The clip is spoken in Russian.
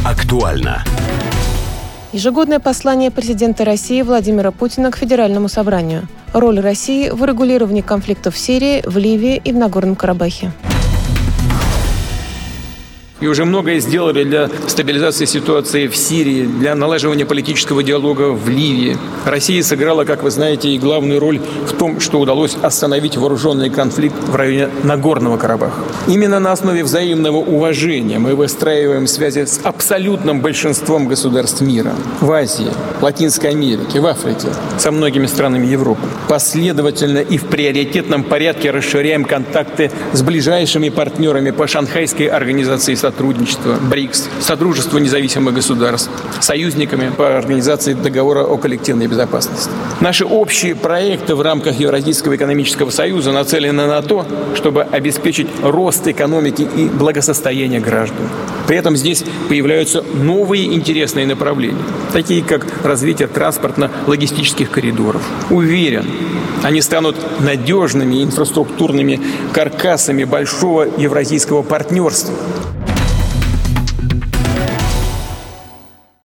Актуально. Ежегодное послание президента России Владимира Путина к Федеральному собранию. Роль России в урегулировании конфликтов в Сирии, в Ливии и в Нагорном Карабахе. И уже многое сделали для стабилизации ситуации в Сирии, для налаживания политического диалога в Ливии. Россия сыграла, как вы знаете, и главную роль в том, что удалось остановить вооруженный конфликт в районе Нагорного Карабаха. Именно на основе взаимного уважения мы выстраиваем связи с абсолютным большинством государств мира. В Азии, Латинской Америке, в Африке, со многими странами Европы. Последовательно и в приоритетном порядке расширяем контакты с ближайшими партнерами по Шанхайской организации сотрудничества, БРИКС, Содружество независимых государств, союзниками по организации договора о коллективной безопасности. Наши общие проекты в рамках Евразийского экономического союза нацелены на то, чтобы обеспечить рост экономики и благосостояние граждан. При этом здесь появляются новые интересные направления, такие как развитие транспортно-логистических коридоров. Уверен, они станут надежными инфраструктурными каркасами большого евразийского партнерства.